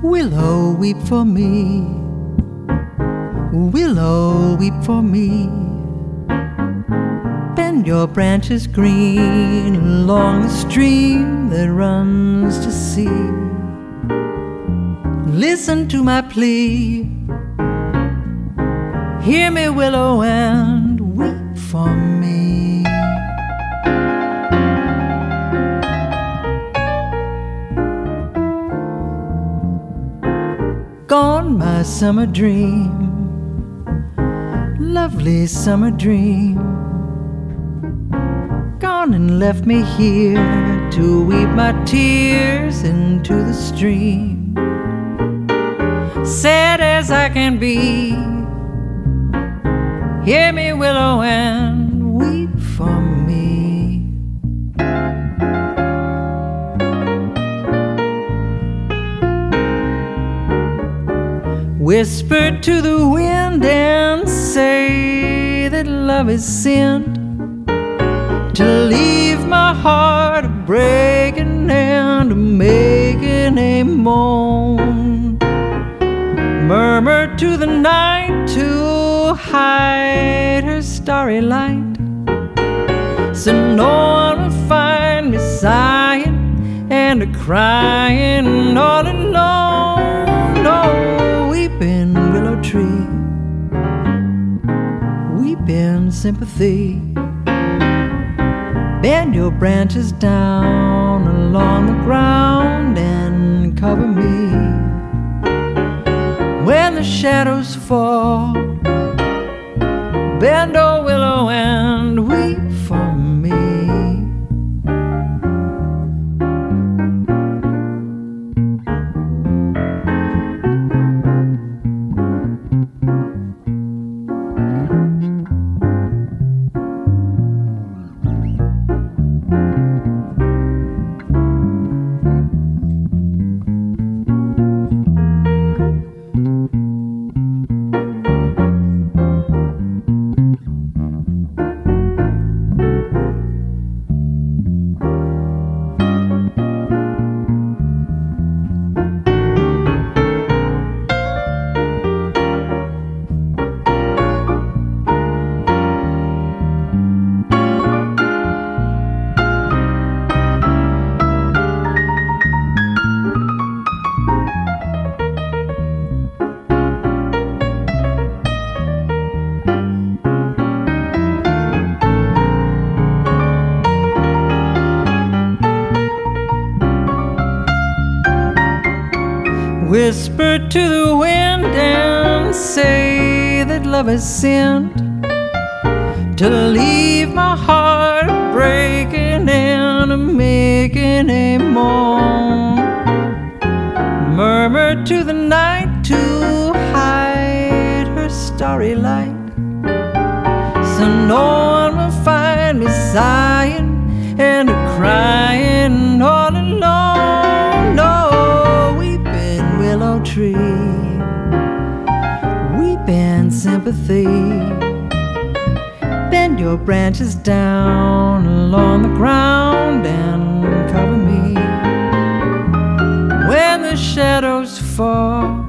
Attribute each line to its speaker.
Speaker 1: Willow, weep for me. Willow, weep for me. Bend your branches green along the stream that runs to sea. Listen to my plea. Hear me, willow, and weep for me. Gone my summer dream, lovely summer dream. Gone and left me here to weep my tears into the stream. Sad as I can be, hear me, willow, and weep for me. Whisper to the wind and say that love is sent to leave my heart breaking and making a moan. Murmur to the night to hide her starry light, so no one will find me sighing and a-crying all alone. No, weeping willow tree, weeping sympathy. Bend your branches down along the ground and cover me. When the shadows fall, bend, oh willow, and weep for me. Whisper to the wind and say that love is sent to leave my heart breaking and making a moan. Murmur to the night to hide her starry light, so no one will find me sighing and crying all alone. No, weeping willow tree, weeping sympathy. Bend your branches down along the ground and cover me. When the shadows fall,